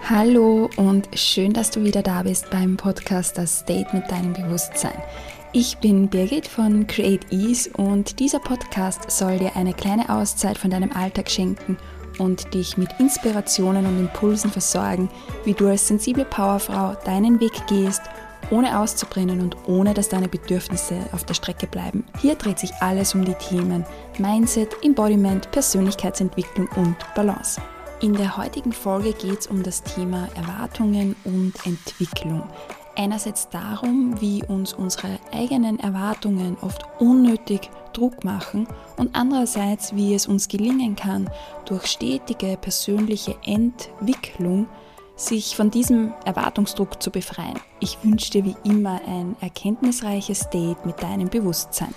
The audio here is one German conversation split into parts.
Hallo und schön, dass du wieder da bist beim Podcast Das Date mit deinem Bewusstsein. Ich bin Birgit von Create Ease und dieser Podcast soll dir eine kleine Auszeit von deinem Alltag schenken und dich mit Inspirationen und Impulsen versorgen, wie du als sensible Powerfrau deinen Weg gehst, ohne auszubrennen und ohne, dass deine Bedürfnisse auf der Strecke bleiben. Hier dreht sich alles um die Themen Mindset, Embodiment, Persönlichkeitsentwicklung und Balance. In der heutigen Folge geht es um das Thema Erwartungen und Entwicklung. Einerseits darum, wie uns unsere eigenen Erwartungen oft unnötig Druck machen und andererseits, wie es uns gelingen kann, durch stetige persönliche Entwicklung sich von diesem Erwartungsdruck zu befreien. Ich wünsche dir wie immer ein erkenntnisreiches Date mit deinem Bewusstsein.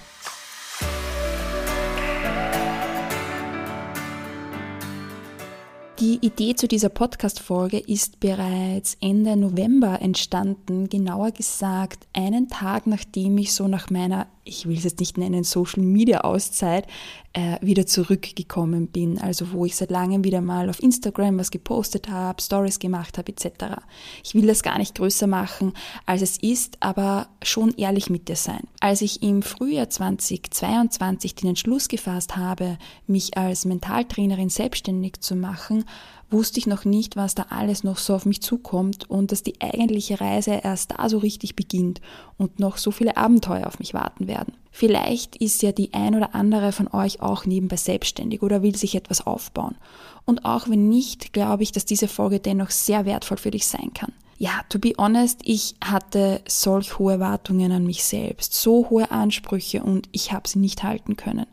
Die Idee zu dieser Podcast-Folge ist bereits Ende November entstanden, genauer gesagt einen Tag, nachdem ich so nach meiner, ich will es jetzt nicht nennen, Social-Media-Auszeit wieder zurückgekommen bin. Also wo ich seit langem wieder mal auf Instagram was gepostet habe, Stories gemacht habe etc. Ich will das gar nicht größer machen, als es ist, aber schon ehrlich mit dir sein. Als ich im Frühjahr 2022 den Entschluss gefasst habe, mich als Mentaltrainerin selbstständig zu machen, wusste ich noch nicht, was da alles noch so auf mich zukommt und dass die eigentliche Reise erst da so richtig beginnt und noch so viele Abenteuer auf mich warten werden. Vielleicht ist ja die ein oder andere von euch auch nebenbei selbstständig oder will sich etwas aufbauen. Und auch wenn nicht, glaube ich, dass diese Folge dennoch sehr wertvoll für dich sein kann. Ja, to be honest, ich hatte solch hohe Erwartungen an mich selbst, so hohe Ansprüche und ich habe sie nicht halten können.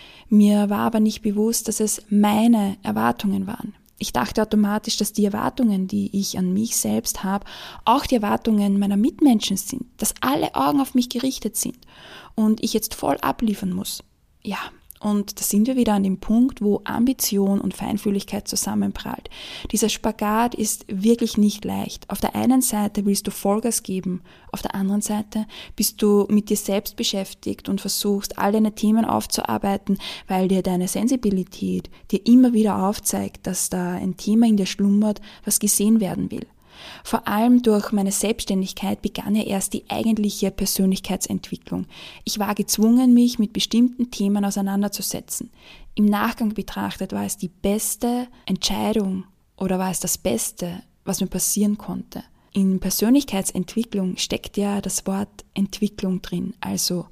Mir war aber nicht bewusst, dass es meine Erwartungen waren. Ich dachte automatisch, dass die Erwartungen, die ich an mich selbst habe, auch die Erwartungen meiner Mitmenschen sind, dass alle Augen auf mich gerichtet sind und ich jetzt voll abliefern muss. Ja, und da sind wir wieder an dem Punkt, wo Ambition und Feinfühligkeit zusammenprallt. Dieser Spagat ist wirklich nicht leicht. Auf der einen Seite willst du Vollgas geben, auf der anderen Seite bist du mit dir selbst beschäftigt und versuchst, all deine Themen aufzuarbeiten, weil dir deine Sensibilität dir immer wieder aufzeigt, dass da ein Thema in dir schlummert, was gesehen werden will. Vor allem durch meine Selbstständigkeit begann ja erst die eigentliche Persönlichkeitsentwicklung. Ich war gezwungen, mich mit bestimmten Themen auseinanderzusetzen. Im Nachgang betrachtet war es die beste Entscheidung oder war es das Beste, was mir passieren konnte. In Persönlichkeitsentwicklung steckt ja das Wort Entwicklung drin, also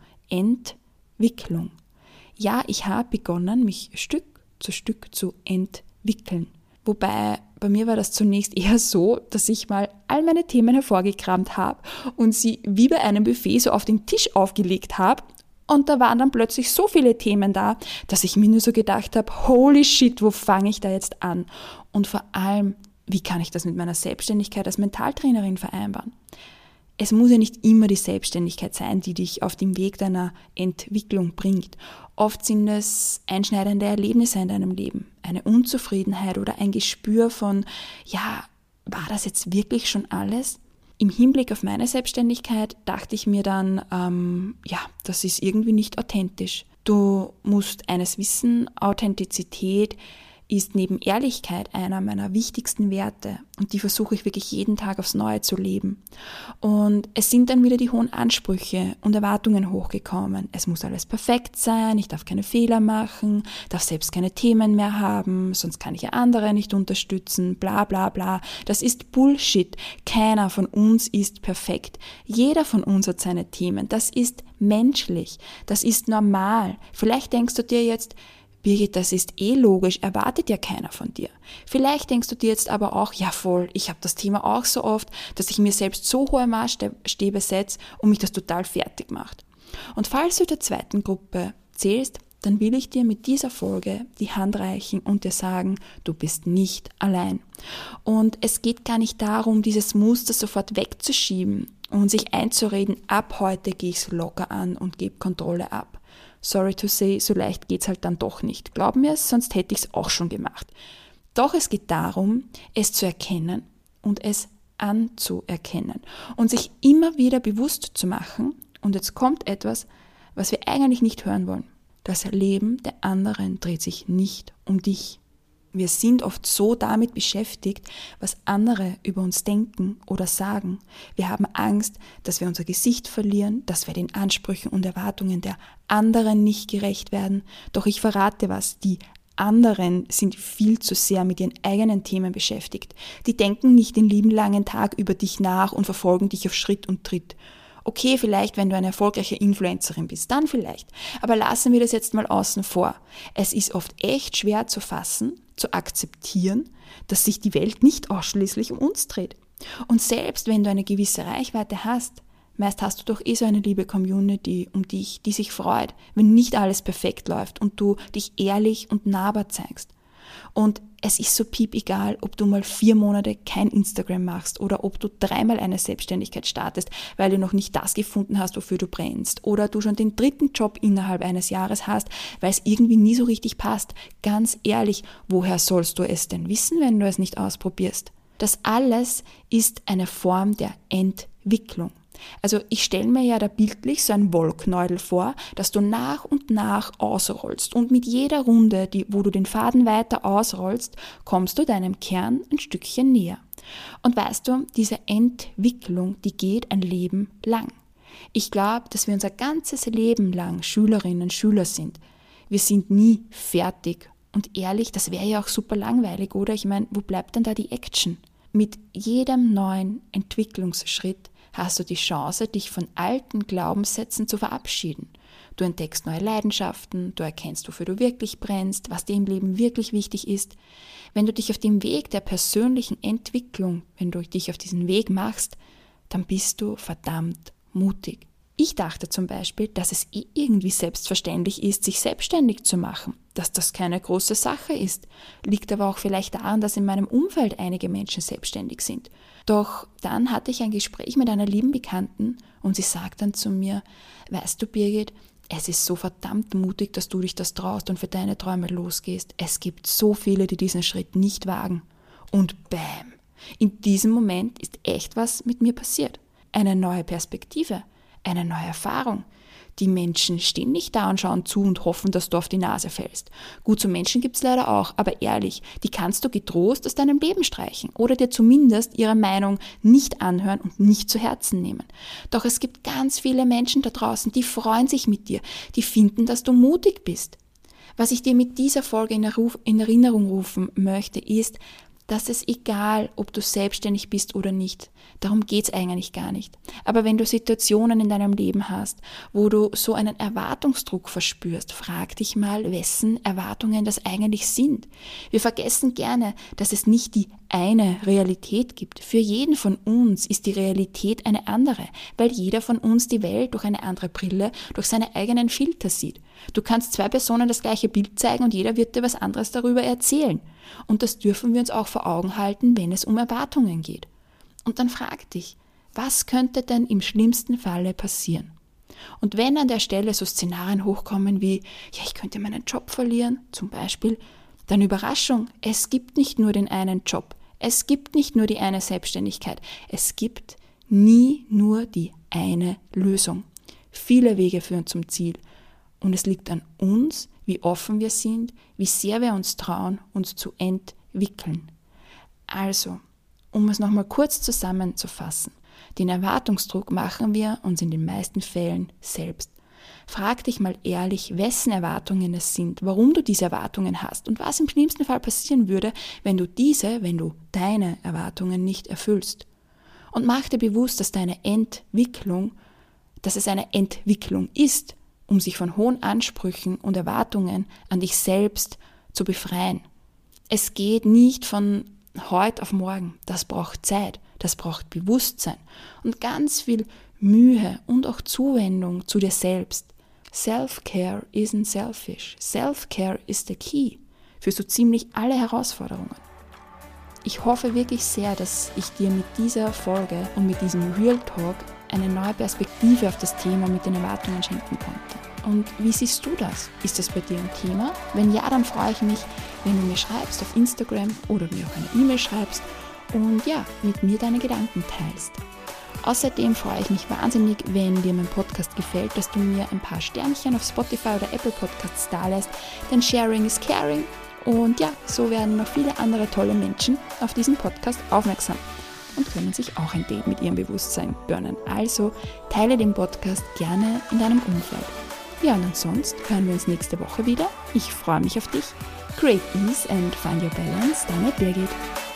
Entwicklung. Ja, ich habe begonnen, mich Stück zu entwickeln. Wobei bei mir war das zunächst eher so, dass ich mal all meine Themen hervorgekramt habe und sie wie bei einem Buffet so auf den Tisch aufgelegt habe. Und da waren dann plötzlich so viele Themen da, dass ich mir nur so gedacht habe, holy shit, wo fange ich da jetzt an? Und vor allem, wie kann ich das mit meiner Selbstständigkeit als Mentaltrainerin vereinbaren? Es muss ja nicht immer die Selbstständigkeit sein, die dich auf dem Weg deiner Entwicklung bringt. Oft sind es einschneidende Erlebnisse in deinem Leben, eine Unzufriedenheit oder ein Gespür von, ja, war das jetzt wirklich schon alles? Im Hinblick auf meine Selbstständigkeit dachte ich mir dann, das ist irgendwie nicht authentisch. Du musst eines wissen, Authentizität ist neben Ehrlichkeit einer meiner wichtigsten Werte und die versuche ich wirklich jeden Tag aufs Neue zu leben. Und es sind dann wieder die hohen Ansprüche und Erwartungen hochgekommen. Es muss alles perfekt sein, ich darf keine Fehler machen, darf selbst keine Themen mehr haben, sonst kann ich ja andere nicht unterstützen, bla bla bla. Das ist Bullshit. Keiner von uns ist perfekt. Jeder von uns hat seine Themen. Das ist menschlich. Das ist normal. Vielleicht denkst du dir jetzt, Birgit, das ist logisch, erwartet ja keiner von dir. Vielleicht denkst du dir jetzt aber auch, ja voll, ich habe das Thema auch so oft, dass ich mir selbst so hohe Maßstäbe setze und mich das total fertig macht. Und falls du der zweiten Gruppe zählst, dann will ich dir mit dieser Folge die Hand reichen und dir sagen, du bist nicht allein. Und es geht gar nicht darum, dieses Muster sofort wegzuschieben und sich einzureden, ab heute gehe ich es locker an und gebe Kontrolle ab. Sorry to say, so leicht geht's halt dann doch nicht. Glaub mir es, sonst hätte ich's auch schon gemacht. Doch es geht darum, es zu erkennen und es anzuerkennen und sich immer wieder bewusst zu machen. Und jetzt kommt etwas, was wir eigentlich nicht hören wollen. Das Leben der anderen dreht sich nicht um dich. Wir sind oft so damit beschäftigt, was andere über uns denken oder sagen. Wir haben Angst, dass wir unser Gesicht verlieren, dass wir den Ansprüchen und Erwartungen der anderen nicht gerecht werden. Doch ich verrate was, die anderen sind viel zu sehr mit ihren eigenen Themen beschäftigt. Die denken nicht den lieben langen Tag über dich nach und verfolgen dich auf Schritt und Tritt. Okay, vielleicht, wenn du eine erfolgreiche Influencerin bist, dann vielleicht. Aber lassen wir das jetzt mal außen vor. Es ist oft echt schwer zu fassen, zu akzeptieren, dass sich die Welt nicht ausschließlich um uns dreht. Und selbst wenn du eine gewisse Reichweite hast, meist hast du doch so eine liebe Community um dich, die sich freut, wenn nicht alles perfekt läuft und du dich ehrlich und nahbar zeigst. Und es ist so piepegal, ob du mal 4 Monate kein Instagram machst oder ob du 3-mal eine Selbstständigkeit startest, weil du noch nicht das gefunden hast, wofür du brennst. Oder du schon den 3. Job innerhalb eines Jahres hast, weil es irgendwie nie so richtig passt. Ganz ehrlich, woher sollst du es denn wissen, wenn du es nicht ausprobierst? Das alles ist eine Form der Entwicklung. Also ich stelle mir ja da bildlich so ein Wollknäuel vor, das du nach und nach ausrollst. Und mit jeder Runde, wo du den Faden weiter ausrollst, kommst du deinem Kern ein Stückchen näher. Und weißt du, diese Entwicklung, die geht ein Leben lang. Ich glaube, dass wir unser ganzes Leben lang Schülerinnen und Schüler sind. Wir sind nie fertig. Und ehrlich, das wäre ja auch super langweilig, oder? Ich meine, wo bleibt denn da die Action? Mit jedem neuen Entwicklungsschritt hast du die Chance, dich von alten Glaubenssätzen zu verabschieden. Du entdeckst neue Leidenschaften, du erkennst, wofür du wirklich brennst, was dir im Leben wirklich wichtig ist. Wenn du dich auf dem Weg der persönlichen Entwicklung, wenn du dich auf diesen Weg machst, dann bist du verdammt mutig. Ich dachte zum Beispiel, dass es irgendwie selbstverständlich ist, sich selbstständig zu machen, dass das keine große Sache ist. Liegt aber auch vielleicht daran, dass in meinem Umfeld einige Menschen selbstständig sind. Doch dann hatte ich ein Gespräch mit einer lieben Bekannten und sie sagt dann zu mir, weißt du Birgit, es ist so verdammt mutig, dass du dich das traust und für deine Träume losgehst. Es gibt so viele, die diesen Schritt nicht wagen. Und bam, in diesem Moment ist echt was mit mir passiert. Eine neue Perspektive. Eine neue Erfahrung. Die Menschen stehen nicht da und schauen zu und hoffen, dass du auf die Nase fällst. Gut, so Menschen gibt's leider auch, aber ehrlich, die kannst du getrost aus deinem Leben streichen oder dir zumindest ihre Meinung nicht anhören und nicht zu Herzen nehmen. Doch es gibt ganz viele Menschen da draußen, die freuen sich mit dir, die finden, dass du mutig bist. Was ich dir mit dieser Folge in Erinnerung rufen möchte, ist, dass es egal, ob du selbstständig bist oder nicht, darum geht's eigentlich gar nicht. Aber wenn du Situationen in deinem Leben hast, wo du so einen Erwartungsdruck verspürst, frag dich mal, wessen Erwartungen das eigentlich sind. Wir vergessen gerne, dass es nicht die eine Realität gibt. Für jeden von uns ist die Realität eine andere, weil jeder von uns die Welt durch eine andere Brille, durch seine eigenen Filter sieht. Du kannst 2 Personen das gleiche Bild zeigen und jeder wird dir was anderes darüber erzählen. Und das dürfen wir uns auch vor Augen halten, wenn es um Erwartungen geht. Und dann frag dich, was könnte denn im schlimmsten Falle passieren? Und wenn an der Stelle so Szenarien hochkommen wie, ja, ich könnte meinen Job verlieren, zum Beispiel, dann Überraschung, es gibt nicht nur den einen Job, es gibt nicht nur die eine Selbstständigkeit, es gibt nie nur die eine Lösung. Viele Wege führen zum Ziel. Und es liegt an uns, wie offen wir sind, wie sehr wir uns trauen, uns zu entwickeln. Also, um es nochmal kurz zusammenzufassen, den Erwartungsdruck machen wir uns in den meisten Fällen selbst. Frag dich mal ehrlich, wessen Erwartungen es sind, warum du diese Erwartungen hast und was im schlimmsten Fall passieren würde, wenn du deine Erwartungen nicht erfüllst. Und mach dir bewusst, dass es eine Entwicklung ist, um sich von hohen Ansprüchen und Erwartungen an dich selbst zu befreien. Es geht nicht von heute auf morgen. Das braucht Zeit, das braucht Bewusstsein und ganz viel Mühe und auch Zuwendung zu dir selbst. Self-care isn't selfish. Self-care is the key für so ziemlich alle Herausforderungen. Ich hoffe wirklich sehr, dass ich dir mit dieser Folge und mit diesem Real Talk eine neue Perspektive auf das Thema mit den Erwartungen schenken konnte. Und wie siehst du das? Ist das bei dir ein Thema? Wenn ja, dann freue ich mich, wenn du mir schreibst auf Instagram oder mir auch eine E-Mail schreibst und ja, mit mir deine Gedanken teilst. Außerdem freue ich mich wahnsinnig, wenn dir mein Podcast gefällt, dass du mir ein paar Sternchen auf Spotify oder Apple Podcasts dalässt, denn Sharing is Caring Und ja, so werden noch viele andere tolle Menschen auf diesen Podcast aufmerksam und können sich auch ein Date mit ihrem Bewusstsein gönnen. Also teile den Podcast gerne in deinem Umfeld. Ja, und ansonsten hören wir uns nächste Woche wieder. Ich freue mich auf dich. Create Ease and Find Your Balance, deine Birgit.